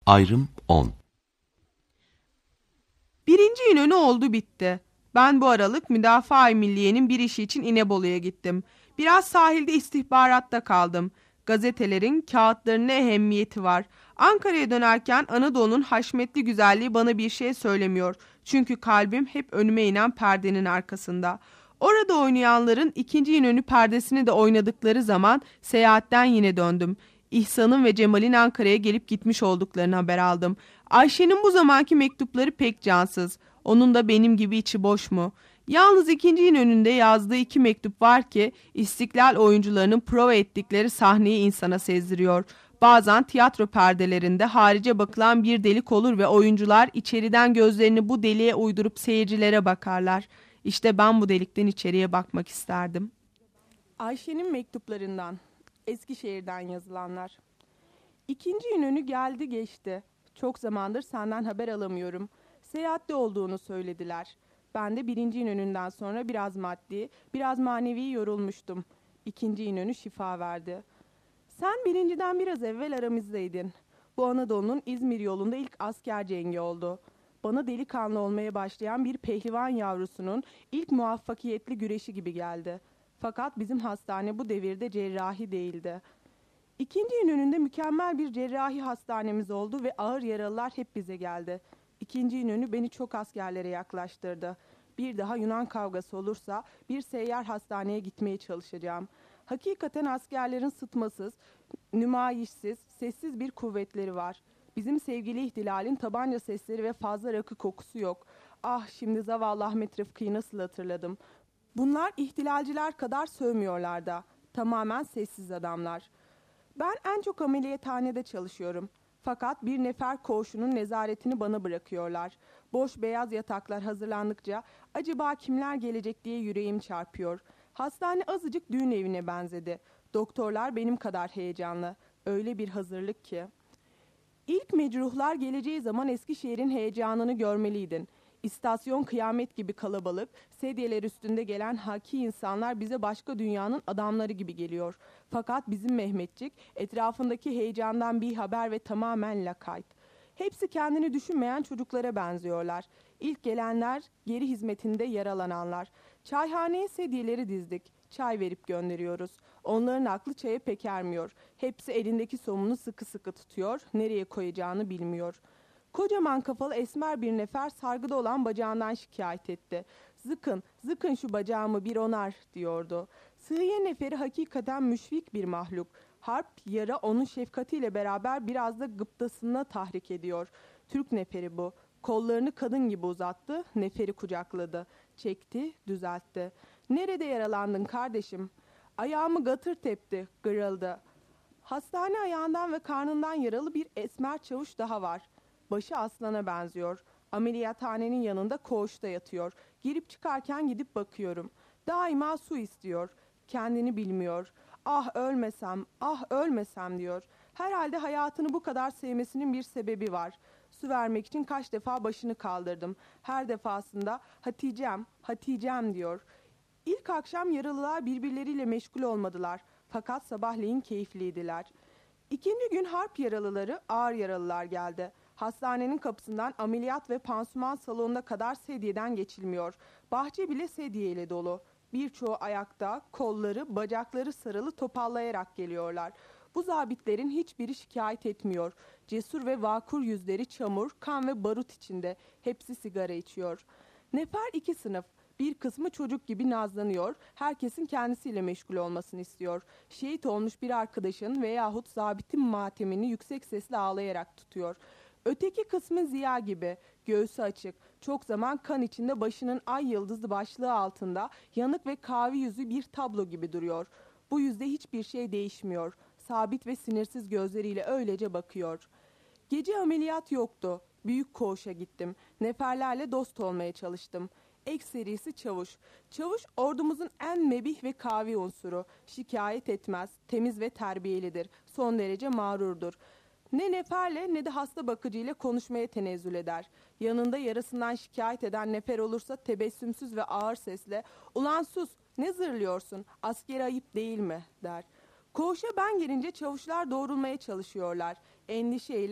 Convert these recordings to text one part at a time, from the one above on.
Ayrım 10. Birinci İnönü oldu bitti. Ben bu aralık Müdafaa-i Milliye'nin bir işi için İnebolu'ya gittim. Biraz sahilde istihbaratta kaldım. Gazetelerin, kağıtların ne ehemmiyeti var. Ankara'ya dönerken Anadolu'nun haşmetli güzelliği bana bir şey söylemiyor. Çünkü kalbim hep önüme inen perdenin arkasında. Orada oynayanların ikinci İnönü perdesini de oynadıkları zaman seyahatten yine döndüm. İhsan'ın ve Cemal'in Ankara'ya gelip gitmiş olduklarını haber aldım. Ayşe'nin bu zamanki mektupları pek cansız. Onun da benim gibi içi boş mu? Yalnız ikinci İnönü'nde yazdığı 2 mektup var ki İstiklal oyuncularının prova ettikleri sahneyi insana sezdiriyor. Bazen tiyatro perdelerinde harice bakılan bir delik olur ve oyuncular içeriden gözlerini bu deliğe uydurup seyircilere bakarlar. İşte ben bu delikten içeriye bakmak isterdim. Ayşe'nin mektuplarından, Eskişehir'den yazılanlar. İkinci İnönü geldi geçti. Çok zamandır senden haber alamıyorum. Seyahatte olduğunu söylediler. Ben de birinci İnönü'nden sonra biraz maddi, biraz manevi yorulmuştum. İkinci İnönü şifa verdi. Sen birinciden biraz evvel aramızdaydın. Bu Anadolu'nun İzmir yolunda ilk asker cengi oldu. Bana delikanlı olmaya başlayan bir pehlivan yavrusunun ilk muvaffakiyetli güreşi gibi geldi. Fakat bizim hastane bu devirde cerrahi değildi. İkinci İnönü'nde mükemmel bir cerrahi hastanemiz oldu ve ağır yaralılar hep bize geldi. İkinci İnönü beni çok askerlere yaklaştırdı. Bir daha Yunan kavgası olursa bir seyyar hastaneye gitmeye çalışacağım. Hakikaten askerlerin sıtmasız, nümayişsiz, sessiz bir kuvvetleri var. Bizim sevgili ihtilalin tabanca sesleri ve fazla rakı kokusu yok. Ah, şimdi zavallı Ahmet Rıfkı'yı nasıl hatırladım. Bunlar ihtilalciler kadar sövmüyorlar da. Tamamen sessiz adamlar. Ben en çok ameliyathanede çalışıyorum. Fakat bir nefer koğuşunun nezaretini bana bırakıyorlar. Boş beyaz yataklar hazırlandıkça acaba kimler gelecek diye yüreğim çarpıyor. Hastane azıcık düğün evine benzedi. Doktorlar benim kadar heyecanlı. Öyle bir hazırlık ki. İlk mecruhlar geleceği zaman Eskişehir'in heyecanını görmeliydin. İstasyon kıyamet gibi kalabalık, sedyeler üstünde gelen haki insanlar bize başka dünyanın adamları gibi geliyor. Fakat bizim Mehmetçik etrafındaki heyecandan bir haber ve tamamen lakayt. Hepsi kendini düşünmeyen çocuklara benziyorlar. İlk gelenler, geri hizmetinde yaralananlar. Çayhaneye sedyeleri dizdik. Çay verip gönderiyoruz. Onların aklı çaya pek ermiyor. Hepsi elindeki somunu sıkı sıkı tutuyor. Nereye koyacağını bilmiyor. Kocaman kafalı esmer bir nefer sargıda olan bacağından şikayet etti. Zıkın, zıkın şu bacağımı bir onar diyordu. Sığıye neferi hakikaten müşfik bir mahluk. Harp yara onun şefkatiyle beraber biraz da gıptasına tahrik ediyor. Türk neferi bu. Kollarını kadın gibi uzattı, neferi kucakladı. Çekti, düzeltti. Nerede yaralandın kardeşim? Ayağımı gatır tepti, gırıldı. Hastane ayağından ve karnından yaralı bir esmer çavuş daha var. Başı aslana benziyor. Ameliyathanenin yanında koğuşta yatıyor. Girip çıkarken gidip bakıyorum. Daima su istiyor. Kendini bilmiyor. Ah ölmesem, ah ölmesem diyor. Herhalde hayatını bu kadar sevmesinin bir sebebi var. Su vermek için kaç defa başını kaldırdım. Her defasında Hatice'm, Hatice'm diyor. İlk akşam yaralılar birbirleriyle meşgul olmadılar. Fakat sabahleyin keyifliydiler. İkinci gün harp yaralıları, ağır yaralılar geldi. Hastanenin kapısından ameliyat ve pansuman salonuna kadar sedyeden geçilmiyor. Bahçe bile sedyeyle dolu. Birçoğu ayakta, kolları, bacakları sarılı topallayarak geliyorlar. Bu zabitlerin hiçbiri şikayet etmiyor. Cesur ve vakur yüzleri çamur, kan ve barut içinde. Hepsi sigara içiyor. Nefer 2 sınıf. Bir kısmı çocuk gibi nazlanıyor, herkesin kendisiyle meşgul olmasını istiyor. Şehit olmuş bir arkadaşın veyahut zabitin matemini yüksek sesle ağlayarak tutuyor. Öteki kısmı Ziya gibi, göğsü açık, çok zaman kan içinde başının ay yıldızı başlığı altında yanık ve kahve yüzü bir tablo gibi duruyor. Bu yüzde hiçbir şey değişmiyor. Sabit ve sinirsiz gözleriyle öylece bakıyor. Gece ameliyat yoktu. Büyük koğuşa gittim. Neferlerle dost olmaya çalıştım. Ekserisi çavuş. Çavuş ordumuzun en mebih ve kavi unsuru. Şikayet etmez, temiz ve terbiyelidir. Son derece mağrurdur. Ne neferle ne de hasta bakıcıyla konuşmaya tenezzül eder. Yanında yarasından şikayet eden nefer olursa tebessümsüz ve ağır sesle "Ulan sus, ne zırlıyorsun, askeri ayıp değil mi?" der. Koğuşa ben girince çavuşlar doğrulmaya çalışıyorlar. Endişeyle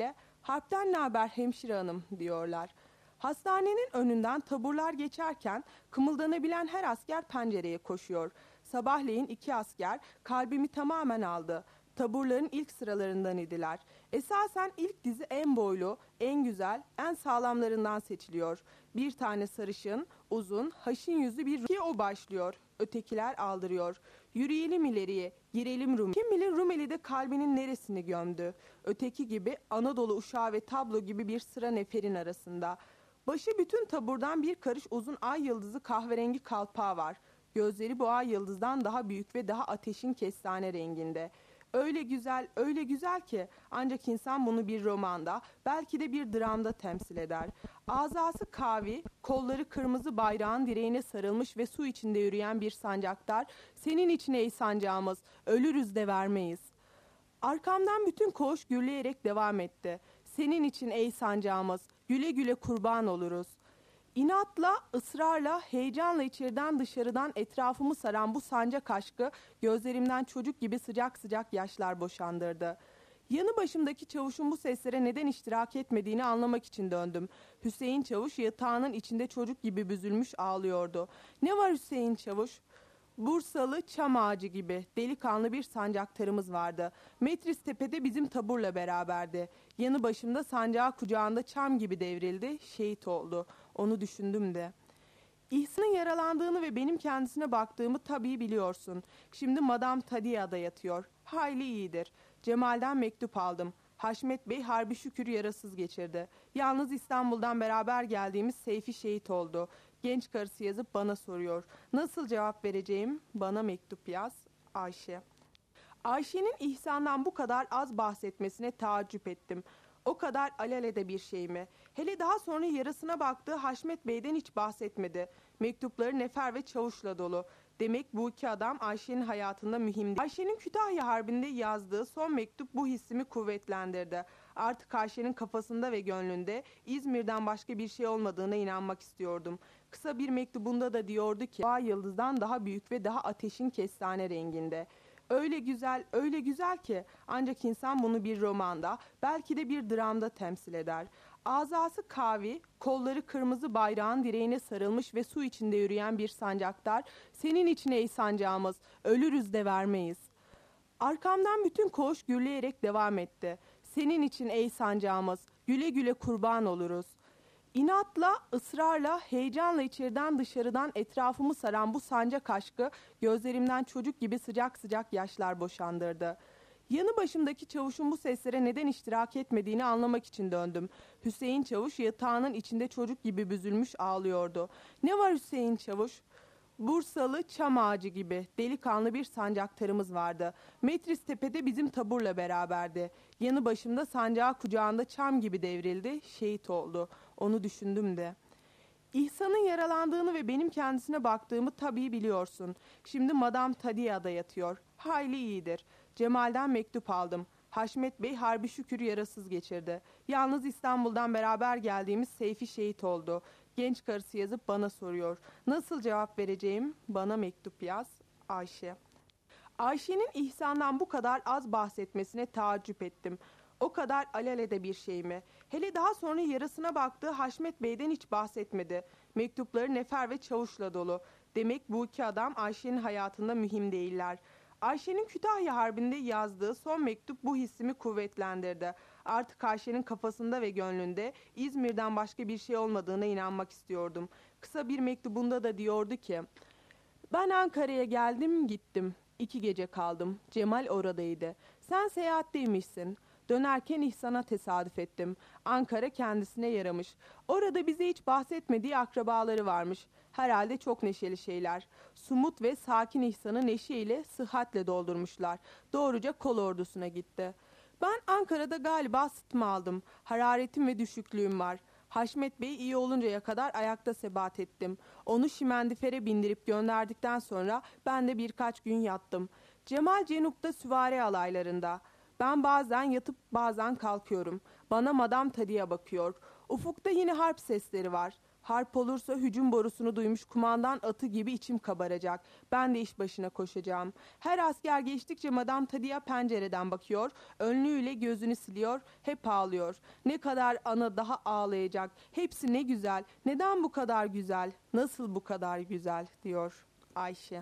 Harpten ne haber hemşire hanım diyorlar. Hastanenin önünden taburlar geçerken kımıldanabilen her asker pencereye koşuyor. Sabahleyin 2 asker kalbimi tamamen aldı. Taburların ilk sıralarından idiler. Esasen ilk dizi en boylu, en güzel, en sağlamlarından seçiliyor. Bir tane sarışın, uzun, haşin yüzlü bir ki o başlıyor. Ötekiler aldırıyor. Yürüyelim ileriye, girelim Rumeli. Kim bilir Rumeli'de kalbinin neresini gömdü. Öteki gibi Anadolu uşağı ve tablo gibi bir sıra neferin arasında. Başı bütün taburdan bir karış uzun ay yıldızı kahverengi kalpağı var. Gözleri bu ay yıldızdan daha büyük ve daha ateşin kestane renginde. Öyle güzel, öyle güzel ki ancak insan bunu bir romanda, belki de bir dramda temsil eder. Azası kavi, kolları kırmızı bayrağın direğine sarılmış ve su içinde yürüyen bir sancaktar, senin için ey sancağımız, ölürüz de vermeyiz. Arkamdan bütün koğuş gürleyerek devam etti. Senin için ey sancağımız, güle güle kurban oluruz. İnatla, ısrarla, heyecanla içeriden dışarıdan etrafımı saran bu sancak aşkı gözlerimden çocuk gibi sıcak sıcak yaşlar boşandırdı. Yanı başımdaki çavuşun bu seslere neden iştirak etmediğini anlamak için döndüm. Hüseyin Çavuş yatağının içinde çocuk gibi büzülmüş ağlıyordu. Ne var Hüseyin Çavuş? Bursalı çam ağacı gibi delikanlı bir sancaktarımız vardı. Metris Tepe'de bizim taburla beraberdi. Yanı başımda sancağı kucağında çam gibi devrildi, şehit oldu. Onu düşündüm de. İhsan'ın yaralandığını ve benim kendisine baktığımı tabii biliyorsun. Şimdi Madame Tadia'da yatıyor. Hayli iyidir. Cemal'den mektup aldım. Haşmet Bey harbi şükür yarasız geçirdi. Yalnız İstanbul'dan beraber geldiğimiz Seyfi şehit oldu. Genç karısı yazıp bana soruyor. Nasıl cevap vereceğim? Bana mektup yaz. Ayşe. Ayşe'nin İhsan'dan bu kadar az bahsetmesine taaccüp ettim. O kadar alelade bir şey mi? Hele daha sonra yarasına baktığı Haşmet Bey'den hiç bahsetmedi. Mektupları nefer ve çavuşla dolu. Demek bu iki adam Ayşe'nin hayatında mühimdi. Ayşe'nin Kütahya Harbi'nde yazdığı son mektup bu hissimi kuvvetlendirdi. Artık Ayşe'nin kafasında ve gönlünde İzmir'den başka bir şey olmadığına inanmak istiyordum. Kısa bir mektubunda da diyordu ki, ay yıldızdan daha büyük ve daha ateşin kestane renginde. Öyle güzel, öyle güzel ki ancak insan bunu bir romanda, belki de bir dramda temsil eder. Azası kavi, kolları kırmızı bayrağın direğine sarılmış ve su içinde yürüyen bir sancaktar, senin için ey sancağımız, ölürüz de vermeyiz. Arkamdan bütün koğuş gürleyerek devam etti. Senin için ey sancağımız, güle güle kurban oluruz. İnatla, ısrarla, heyecanla içeriden dışarıdan etrafımı saran bu sancak aşkı gözlerimden çocuk gibi sıcak sıcak yaşlar boşandırdı. Yanı başımdaki çavuşun bu seslere neden iştirak etmediğini anlamak için döndüm. Hüseyin Çavuş yatağının içinde çocuk gibi büzülmüş ağlıyordu. Ne var Hüseyin Çavuş? Bursalı çam ağacı gibi delikanlı bir sancaktarımız vardı. Metris Tepe'de bizim taburla beraberdi. Yanı başımda sancağı kucağında çam gibi devrildi, şehit oldu. Onu düşündüm de. İhsan'ın yaralandığını ve benim kendisine baktığımı tabii biliyorsun. Şimdi Madame Tadia'da yatıyor. Hayli iyidir. Cemal'den mektup aldım. Haşmet Bey harbi şükür yarasız geçirdi. Yalnız İstanbul'dan beraber geldiğimiz Seyfi şehit oldu. Genç karısı yazıp bana soruyor. Nasıl cevap vereceğim? Bana mektup yaz. Ayşe. Ayşe'nin İhsan'dan bu kadar az bahsetmesine taaccüp ettim. O kadar alelade bir şey mi? Hele daha sonra yarasına baktığı Haşmet Bey'den hiç bahsetmedi. Mektupları nefer ve çavuşla dolu. Demek bu iki adam Ayşe'nin hayatında mühim değiller. Ayşe'nin Kütahya Harbi'nde yazdığı son mektup bu hissimi kuvvetlendirdi. Artık Ayşe'nin kafasında ve gönlünde İzmir'den başka bir şey olmadığına inanmak istiyordum. Kısa bir mektubunda da diyordu ki, ben Ankara'ya geldim gittim. 2 gece kaldım. Cemal oradaydı. Sen seyahatteymişsin. Dönerken İhsan'a tesadüf ettim. Ankara kendisine yaramış. Orada bize hiç bahsetmediği akrabaları varmış. Herhalde çok neşeli şeyler. Sumut ve sakin İhsan'ı neşeyle, sıhhatle doldurmuşlar. Doğruca kol ordusuna gitti. Ben Ankara'da galiba sıtma aldım. Hararetim ve düşüklüğüm var. Haşmet Bey iyi oluncaya kadar ayakta sebat ettim. Onu şimendifere bindirip gönderdikten sonra ben de birkaç gün yattım. Cemal Cenup'ta süvari alaylarında. Ben bazen yatıp bazen kalkıyorum. Bana Madame Tadia bakıyor. Ufukta yine harp sesleri var. Harp olursa hücum borusunu duymuş kumandan atı gibi içim kabaracak. Ben de iş başına koşacağım. Her asker geçtikçe Madame Tadia pencereden bakıyor, önlüğüyle gözünü siliyor, hep ağlıyor. Ne kadar ana daha ağlayacak. Hepsi ne güzel. Neden bu kadar güzel? Nasıl bu kadar güzel? Diyor Ayşe.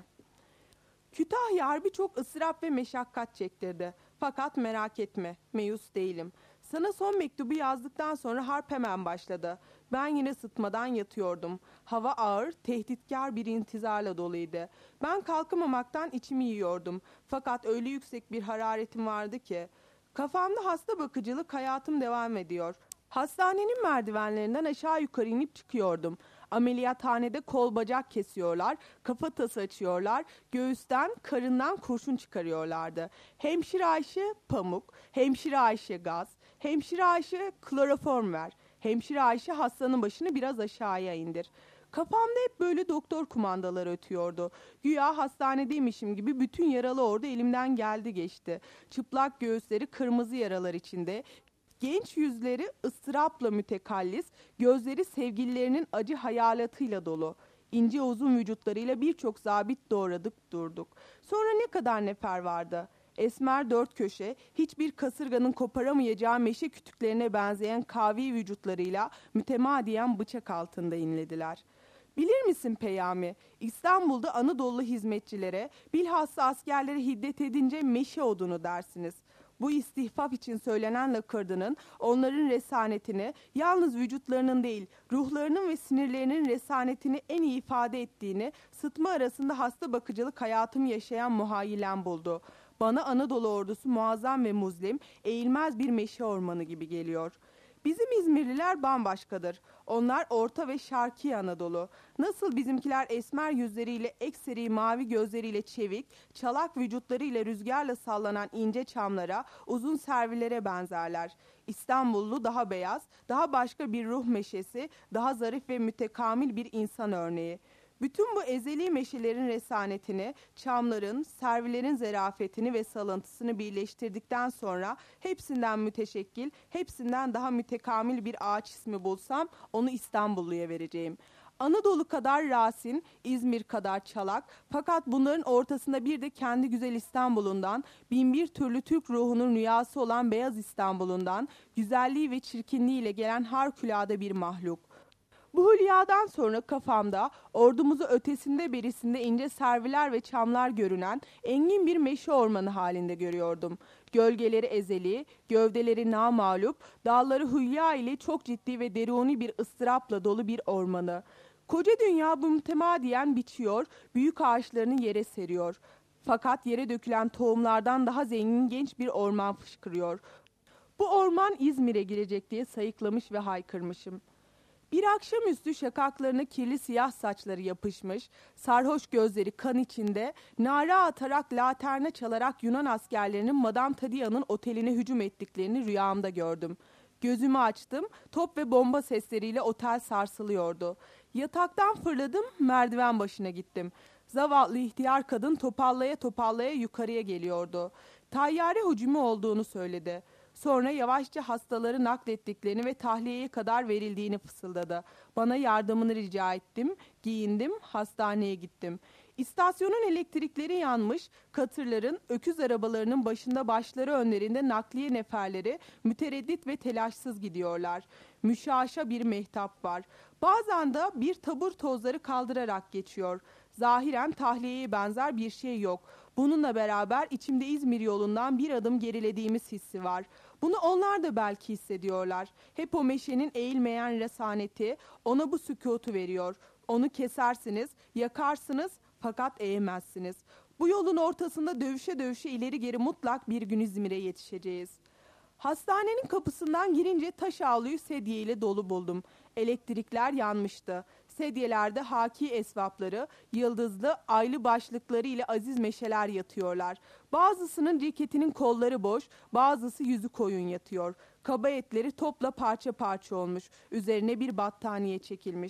Kütahya Harbi çok ısraf ve meşakkat çektirdi. Fakat merak etme, meyus değilim. Sana son mektubu yazdıktan sonra harp hemen başladı. Ben yine sıtmadan yatıyordum. Hava ağır, tehditkar bir intizarla doluydu. Ben kalkamamaktan içimi yiyordum. Fakat öyle yüksek bir hararetim vardı ki. Kafamda hasta bakıcılık hayatım devam ediyor. Hastanenin merdivenlerinden aşağı yukarı inip çıkıyordum. Ameliyathanede kol bacak kesiyorlar, kafatası açıyorlar, göğüsten, karından kurşun çıkarıyorlardı. Hemşire Ayşe pamuk, hemşire Ayşe gaz, hemşire Ayşe kloroform ver, hemşire Ayşe hastanın başını biraz aşağıya indir. Kafamda hep böyle doktor kumandaları ötüyordu. Güya hastanedeymişim gibi bütün yaralı orada elimden geldi geçti. Çıplak göğüsleri kırmızı yaralar içinde. Genç yüzleri ıstırapla mütekallis, gözleri sevgililerinin acı hayalatıyla dolu. İnce uzun vücutlarıyla birçok zabit doğradık durduk. Sonra ne kadar nefer vardı. Esmer dört köşe, hiçbir kasırganın koparamayacağı meşe kütüklerine benzeyen kavi vücutlarıyla mütemadiyen bıçak altında inlediler. Bilir misin Peyami, İstanbul'da Anadolu hizmetçilere, bilhassa askerlere hiddet edince meşe odunu dersiniz. Bu istihfaf için söylenen lakırdının onların resanetini, yalnız vücutlarının değil, ruhlarının ve sinirlerinin resanetini en iyi ifade ettiğini, sıtma arasında hasta bakıcılık hayatımı yaşayan muhayyilem buldu. Bana Anadolu ordusu muazzam ve muzlim, eğilmez bir meşe ormanı gibi geliyor. Bizim İzmirliler bambaşkadır. Onlar Orta ve Şarkı Anadolu. Nasıl bizimkiler esmer yüzleriyle, ekseri mavi gözleriyle çevik, çalak vücutlarıyla rüzgarla sallanan ince çamlara, uzun servilere benzerler. İstanbullu daha beyaz, daha başka bir ruh meşesi, daha zarif ve mütekamil bir insan örneği. Bütün bu ezeli meşelerin resanetini, çamların, servilerin zerafetini ve salıntısını birleştirdikten sonra hepsinden müteşekkil, hepsinden daha mütekamil bir ağaç ismi bulsam onu İstanbulluya vereceğim. Anadolu kadar rasin, İzmir kadar çalak, fakat bunların ortasında bir de kendi güzel İstanbul'undan, binbir türlü Türk ruhunun rüyası olan beyaz İstanbul'undan, güzelliği ve çirkinliğiyle gelen harikulade bir mahluk. Bu hülyadan sonra kafamda ordumuzu ötesinde berisinde ince serviler ve çamlar görünen engin bir meşe ormanı halinde görüyordum. Gölgeleri ezeli, gövdeleri namağlup, dalları hülya ile çok ciddi ve deruni bir ıstırapla dolu bir ormanı. Koca dünya bu mütemadiyen biçiyor, büyük ağaçlarını yere seriyor. Fakat yere dökülen tohumlardan daha zengin genç bir orman fışkırıyor. Bu orman İzmir'e girecek diye sayıklamış ve haykırmışım. Bir akşamüstü şakaklarına kirli siyah saçları yapışmış, sarhoş gözleri kan içinde, nara atarak laterne çalarak Yunan askerlerinin Madame Tadia'nın oteline hücum ettiklerini rüyamda gördüm. Gözümü açtım, top ve bomba sesleriyle otel sarsılıyordu. Yataktan fırladım, merdiven başına gittim. Zavallı ihtiyar kadın topallaya topallaya yukarıya geliyordu. Tayyare hücumu olduğunu söyledi. Sonra yavaşça hastaları naklettiklerini ve tahliyeye kadar verildiğini fısıldadı. Bana yardımını rica ettim, giyindim, hastaneye gittim. İstasyonun elektrikleri yanmış, katırların, öküz arabalarının başında başları önlerinde nakliye neferleri mütereddit ve telaşsız gidiyorlar. Müşaşa bir mehtap var. Bazen de bir tabur tozları kaldırarak geçiyor. Zahiren tahliyeye benzer bir şey yok. Bununla beraber içimde İzmir yolundan bir adım gerilediğimiz hissi var. Bunu onlar da belki hissediyorlar. Hep o meşenin eğilmeyen resaneti ona bu sükutu veriyor. Onu kesersiniz, yakarsınız fakat eğmezsiniz. Bu yolun ortasında dövüşe dövüşe ileri geri mutlak bir gün İzmir'e yetişeceğiz. Hastanenin kapısından girince taş avluyu sedye ile dolu buldum. Elektrikler yanmıştı. Sedyelerde haki esvapları, yıldızlı, aylı başlıkları ile aziz meşeler yatıyorlar. Bazısının ceketinin kolları boş, bazısı yüzü koyun yatıyor. Kaba etleri topla parça parça olmuş. Üzerine bir battaniye çekilmiş.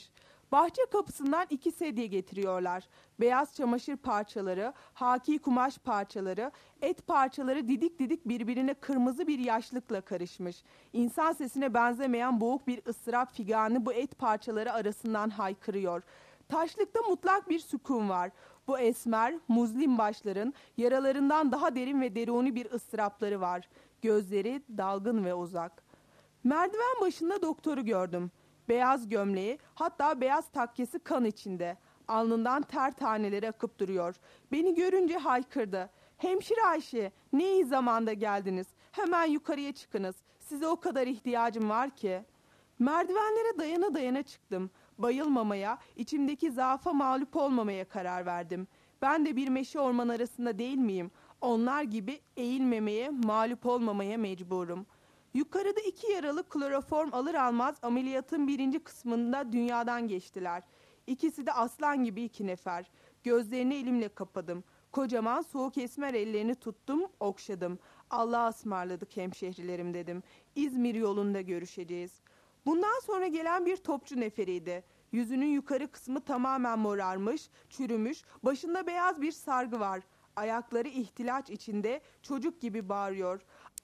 Bahçe kapısından 2 sedye getiriyorlar. Beyaz çamaşır parçaları, haki kumaş parçaları, et parçaları didik didik birbirine kırmızı bir yaşlıkla karışmış. İnsan sesine benzemeyen boğuk bir ıstırap figanı bu et parçaları arasından haykırıyor. Taşlıkta mutlak bir sükun var. Bu esmer, muzlim başların yaralarından daha derin ve deruni bir ıstırapları var. Gözleri dalgın ve uzak. Merdiven başında doktoru gördüm. Beyaz gömleği, hatta beyaz takkesi kan içinde. Alnından ter taneleri akıp duruyor. Beni görünce haykırdı. Hemşire Ayşe, ne iyi zamanda geldiniz. Hemen yukarıya çıkınız. Size o kadar ihtiyacım var ki. Merdivenlere dayana dayana çıktım. Bayılmamaya, içimdeki zaafa mağlup olmamaya karar verdim. Ben de bir meşe orman arasında değil miyim? Onlar gibi eğilmemeye, mağlup olmamaya mecburum. Yukarıda 2 yaralı kloroform alır almaz ameliyatın 1. kısmında dünyadan geçtiler. İkisi de aslan gibi 2 nefer. Gözlerini elimle kapadım. Kocaman soğuk esmer ellerini tuttum, okşadım. Allah'a ısmarladık hemşehrilerim dedim. İzmir yolunda görüşeceğiz. Bundan sonra gelen bir topçu neferiydi. Yüzünün yukarı kısmı tamamen morarmış, çürümüş, başında beyaz bir sargı var. Ayakları ihtilaç içinde, çocuk gibi bağırıyor.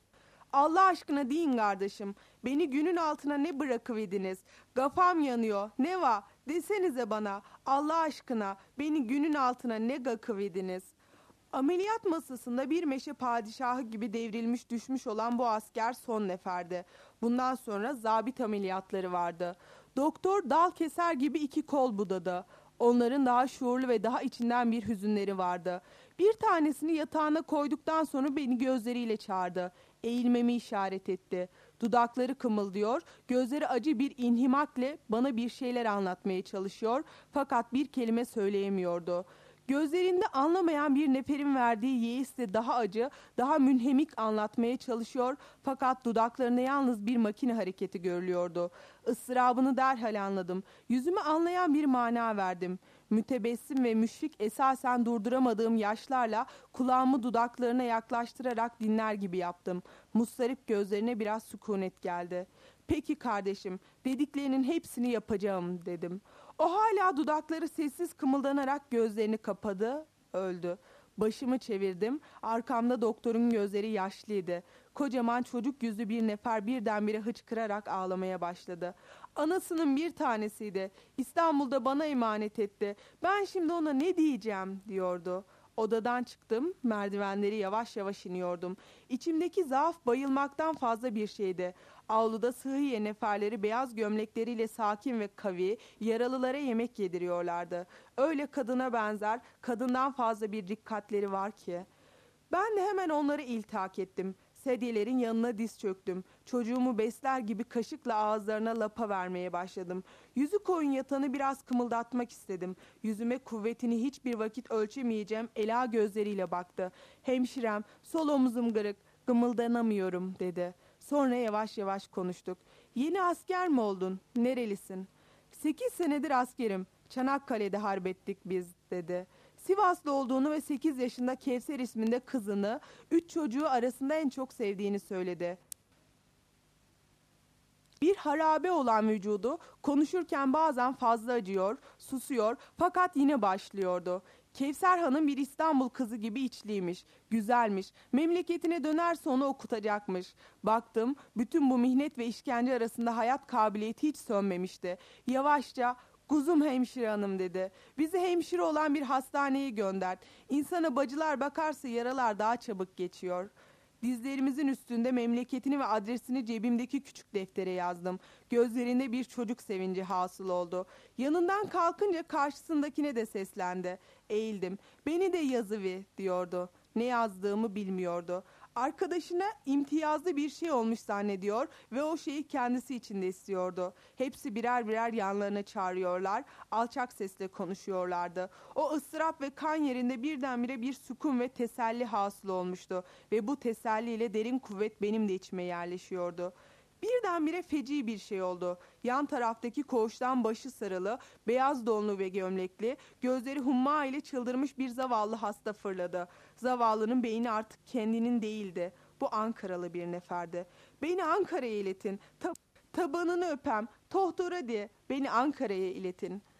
Allah aşkına deyin kardeşim, beni günün altına ne bırakıvediniz? Gafam yanıyor, ne var? Desenize bana, Allah aşkına beni günün altına ne gakıvediniz? Ameliyat masasında bir meşe padişahı gibi devrilmiş düşmüş olan bu asker son neferdi. Bundan sonra zabit ameliyatları vardı. Doktor dal keser gibi 2 kol budadı. Onların daha şuurlu ve daha içinden bir hüzünleri vardı. Bir tanesini yatağına koyduktan sonra beni gözleriyle çağırdı. Eğilmemi işaret etti. Dudakları kımıldıyor, gözleri acı bir inhimakle bana bir şeyler anlatmaya çalışıyor fakat bir kelime söyleyemiyordu. Gözlerinde anlamayan bir neferin verdiği yeisle daha acı, daha münhemik anlatmaya çalışıyor fakat dudaklarında yalnız bir makine hareketi görülüyordu. Isırabını derhal anladım. Yüzümü anlayan bir mana verdim. Mütebessim ve müşfik esasen durduramadığım yaşlarla kulağımı dudaklarına yaklaştırarak dinler gibi yaptım. Mustarip gözlerine biraz sükunet geldi. Peki kardeşim, dediklerinin hepsini yapacağım dedim. O hala dudakları sessiz kımıldanarak gözlerini kapadı, öldü. Başımı çevirdim, arkamda doktorun gözleri yaşlıydı. Kocaman çocuk yüzlü bir nefer birdenbire hıçkırarak ağlamaya başladı. Anasının bir tanesiydi. İstanbul'da bana emanet etti. Ben şimdi ona ne diyeceğim diyordu. Odadan çıktım, merdivenleri yavaş yavaş iniyordum. İçimdeki zaaf bayılmaktan fazla bir şeydi. Avluda sıhhiye neferleri beyaz gömlekleriyle sakin ve kavi, yaralılara yemek yediriyorlardı. Öyle kadına benzer, kadından fazla bir dikkatleri var ki. Ben de hemen onları iltihak ettim. Sedyelerin yanına diz çöktüm. Çocuğumu besler gibi kaşıkla ağızlarına lapa vermeye başladım. Yüzü koyun yatanı biraz kımıldatmak istedim. Yüzüme kuvvetini hiçbir vakit ölçemeyeceğim ela gözleriyle baktı. Hemşirem, sol omuzum kırık, kımıldanamıyorum dedi. Sonra yavaş yavaş konuştuk. Yeni asker mi oldun? Nerelisin? 8 senedir askerim. Çanakkale'de harbettik biz dedi. Sivaslı olduğunu ve 8 yaşında Kevser isminde kızını, 3 çocuğu arasında en çok sevdiğini söyledi. Bir harabe olan vücudu konuşurken bazen fazla acıyor, susuyor fakat yine başlıyordu. Kevser Hanım bir İstanbul kızı gibi içliymiş, güzelmiş, memleketine dönerse onu okutacakmış. Baktım, bütün bu mihnet ve işkence arasında hayat kabiliyeti hiç sönmemişti. Yavaşça, "Kuzum hemşire hanım" dedi. "Bizi hemşire olan bir hastaneye gönder. İnsana bacılar bakarsa yaralar daha çabuk geçiyor." Dizlerimizin üstünde memleketini ve adresini cebimdeki küçük deftere yazdım. Gözlerinde bir çocuk sevinci hasıl oldu. Yanından kalkınca karşısındakine de seslendi. Eğildim. "Beni de yazıvi" diyordu. Ne yazdığımı bilmiyordu. Arkadaşına imtiyazlı bir şey olmuş zannediyor ve o şeyi kendisi için de istiyordu. Hepsi birer birer yanlarına çağırıyorlar, alçak sesle konuşuyorlardı. O ıstırap ve kan yerinde birdenbire bir sükun ve teselli hasıl olmuştu ve bu teselliyle derin kuvvet benim de içime yerleşiyordu. Birdenbire feci bir şey oldu. Yan taraftaki koğuştan başı sarılı, beyaz donlu ve gömlekli, gözleri humma ile çıldırmış bir zavallı hasta fırladı. Zavallının beyni artık kendinin değildi. Bu Ankaralı bir neferdi. "Beni Ankara'ya iletin. Tabanını öpem. Tohtora diye beni Ankara'ya iletin."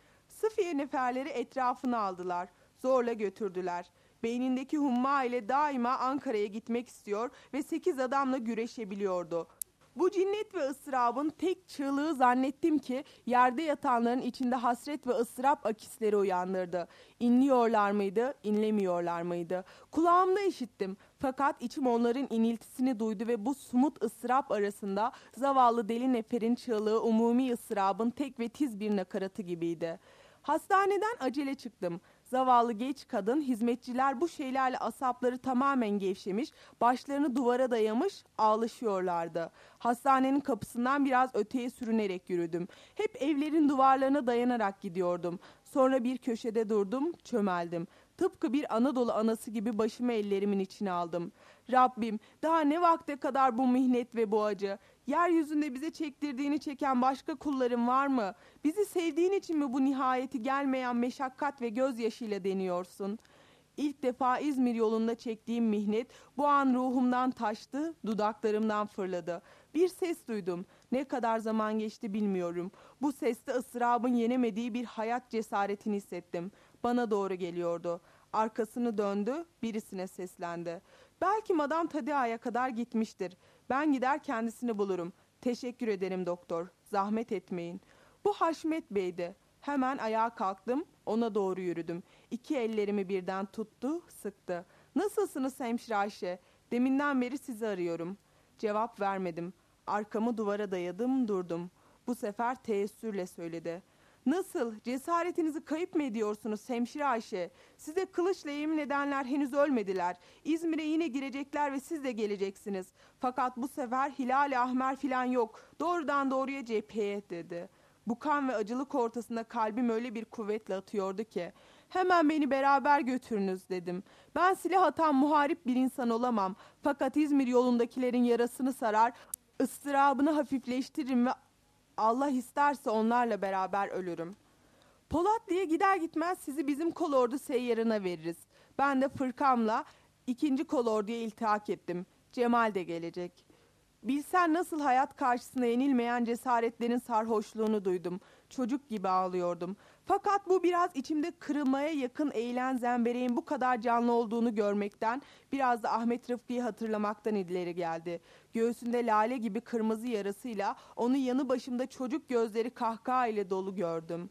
Sıfiye neferleri etrafına aldılar. Zorla götürdüler. Beynindeki humma ile daima Ankara'ya gitmek istiyor ve 8 adamla güreşebiliyordu. Bu cinnet ve ıstırabın tek çığlığı zannettim ki yerde yatanların içinde hasret ve ıstırap akisleri uyandırdı. İnliyorlar mıydı, inlemiyorlar mıydı? Kulağımda işittim. Fakat içim onların iniltisini duydu ve bu sumut ıstırap arasında zavallı deli neferin çığlığı umumi ıstırabın tek ve tiz bir nakaratı gibiydi. Hastaneden acele çıktım. Zavallı genç kadın, hizmetçiler bu şeylerle asapları tamamen gevşemiş, başlarını duvara dayamış, ağlaşıyorlardı. Hastanenin kapısından biraz öteye sürünerek yürüdüm. Hep evlerin duvarlarına dayanarak gidiyordum. Sonra bir köşede durdum, çömeldim. Tıpkı bir Anadolu anası gibi başımı ellerimin içine aldım. Rabbim, daha ne vakte kadar bu mihnet ve bu acı? Yeryüzünde bize çektirdiğini çeken başka kulların var mı? Bizi sevdiğin için mi bu nihayeti gelmeyen meşakkat ve gözyaşıyla deniyorsun? İlk defa İzmir yolunda çektiğim mihnet bu an ruhumdan taştı, dudaklarımdan fırladı. Bir ses duydum. Ne kadar zaman geçti bilmiyorum. Bu seste ıstırabın yenemediği bir hayat cesaretini hissettim. Bana doğru geliyordu. Arkasını döndü, birisine seslendi. Belki Madame Tadea'ya kadar gitmiştir. Ben gider kendisini bulurum. Teşekkür ederim doktor. Zahmet etmeyin. Bu Haşmet Bey'di. Hemen ayağa kalktım, ona doğru yürüdüm. İki ellerimi birden tuttu, sıktı. Nasılsınız hemşire Ayşe? Deminden beri sizi arıyorum. Cevap vermedim. Arkamı duvara dayadım, durdum. Bu sefer teessürle söyledi. Nasıl? Cesaretinizi kayıp mı ediyorsunuz hemşire Ayşe? Size kılıçla yemin edenler henüz ölmediler. İzmir'e yine girecekler ve siz de geleceksiniz. Fakat bu sefer Hilal-i Ahmer filan yok. Doğrudan doğruya cepheye dedi. Bu kan ve acılık ortasında kalbim öyle bir kuvvetle atıyordu ki. Hemen beni beraber götürünüz dedim. Ben silah atan muharip bir insan olamam. Fakat İzmir yolundakilerin yarasını sarar, ıstırabını hafifleştiririm ve Allah isterse onlarla beraber ölürüm. Polatlı'ya gider gitmez sizi bizim kolordu seyyarına veririz. Ben de fırkamla 2. kolorduya iltihak ettim. Cemal de gelecek. Bilsen nasıl hayat karşısında yenilmeyen cesaretlerin sarhoşluğunu duydum. Çocuk gibi ağlıyordum. Fakat bu biraz içimde kırılmaya yakın eğilen zembereğin bu kadar canlı olduğunu görmekten, biraz da Ahmet Rıfkı'yı hatırlamaktan ileri geldi. Göğsünde lale gibi kırmızı yarasıyla onu yanı başımda çocuk gözleri kahkaha ile dolu gördüm.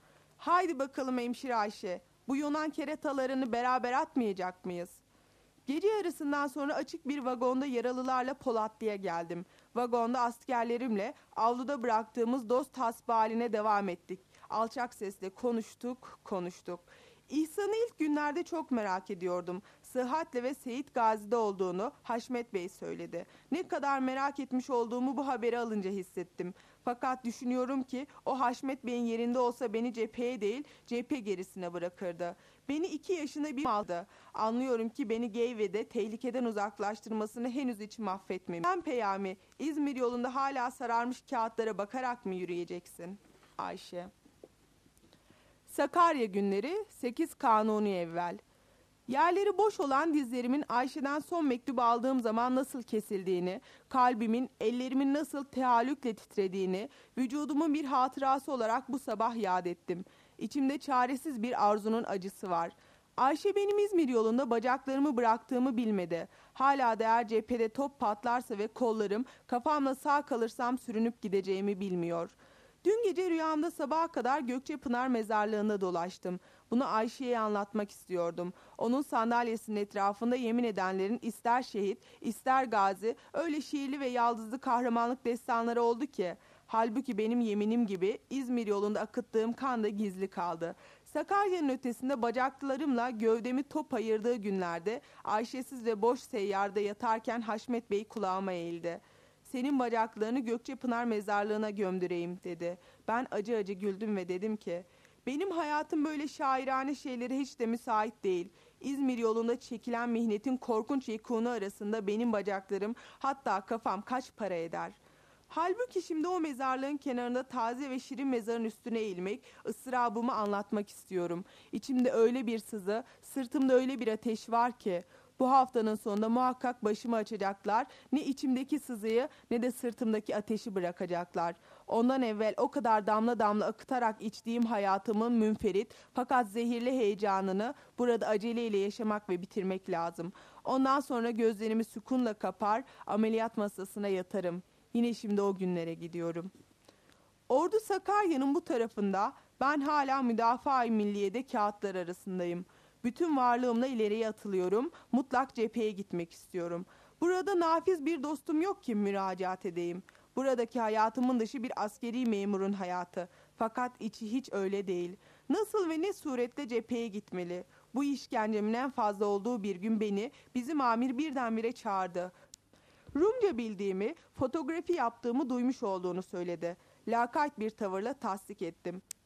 Haydi bakalım hemşire Ayşe, bu Yunan keretalarını beraber atmayacak mıyız? Gece yarısından sonra açık bir vagonda yaralılarla Polatlı'ya geldim. Vagonda askerlerimle avluda bıraktığımız dost hasbahaline devam ettik. Alçak sesle konuştuk. İhsan'ı ilk günlerde çok merak ediyordum. Sıhhatli ve Seyit Gazi'de olduğunu Haşmet Bey söyledi. Ne kadar merak etmiş olduğumu bu haberi alınca hissettim. Fakat düşünüyorum ki o Haşmet Bey'in yerinde olsa beni cepheye değil cephe gerisine bırakırdı. Beni 2 yaşında bir aldı. Anlıyorum ki beni Geyve'de tehlikeden uzaklaştırmasını henüz içim affetmemiş. Sen Peyami, İzmir yolunda hala sararmış kağıtlara bakarak mı yürüyeceksin? Ayşe. Sakarya günleri 8 Kanuni evvel. Yerleri boş olan dizlerimin Ayşe'den son mektubu aldığım zaman nasıl kesildiğini, kalbimin, ellerimin nasıl teallükle titrediğini, vücudumun bir hatırası olarak bu sabah yad ettim. İçimde çaresiz bir arzunun acısı var. Ayşe benim İzmir yolunda bacaklarımı bıraktığımı bilmedi. Hala da eğer cephede top patlarsa ve kollarım kafamla sağ kalırsam sürünüp gideceğimi bilmiyor. Dün gece rüyamda sabaha kadar Gökçepınar mezarlığında dolaştım. Bunu Ayşe'ye anlatmak istiyordum. Onun sandalyesinin etrafında yemin edenlerin ister şehit, ister gazi, öyle şiirli ve yaldızlı kahramanlık destanları oldu ki. Halbuki benim yeminim gibi İzmir yolunda akıttığım kan da gizli kaldı. Sakarya'nın ötesinde bacaklarımla gövdemi top ayırdığı günlerde Ayşesiz ve boş seyyarda yatarken Haşmet Bey kulağıma eğildi. Senin bacaklarını Gökçepınar mezarlığına gömdüreyim dedi. Ben acı acı güldüm ve dedim ki benim hayatım böyle şairane şeylere hiç de müsait değil. İzmir yolunda çekilen mihnetin korkunç yekûnu arasında benim bacaklarım hatta kafam kaç para eder? Halbuki şimdi o mezarlığın kenarında taze ve şirin mezarın üstüne eğilmek, ıstırabımı anlatmak istiyorum. İçimde öyle bir sızı, sırtımda öyle bir ateş var ki bu haftanın sonunda muhakkak başımı açacaklar, ne içimdeki sızıyı ne de sırtımdaki ateşi bırakacaklar. Ondan evvel o kadar damla damla akıtarak içtiğim hayatımın münferit fakat zehirli heyecanını burada aceleyle yaşamak ve bitirmek lazım. Ondan sonra gözlerimi sükunla kapar, ameliyat masasına yatarım. Yine şimdi o günlere gidiyorum. Ordu Sakarya'nın bu tarafında, ben hala Müdafaa-i Milliye'de kağıtlar arasındayım. Bütün varlığımla ileriye atılıyorum. Mutlak cepheye gitmek istiyorum. Burada nafiz bir dostum yok ki müracaat edeyim. Buradaki hayatımın dışı bir askeri memurun hayatı. Fakat içi hiç öyle değil. Nasıl ve ne suretle cepheye gitmeli? Bu işkencemin en fazla olduğu bir gün beni bizim amir birdenbire çağırdı. Rumca bildiğimi, fotoğrafi yaptığımı duymuş olduğunu söyledi. Lakayt bir tavırla tasdik ettim.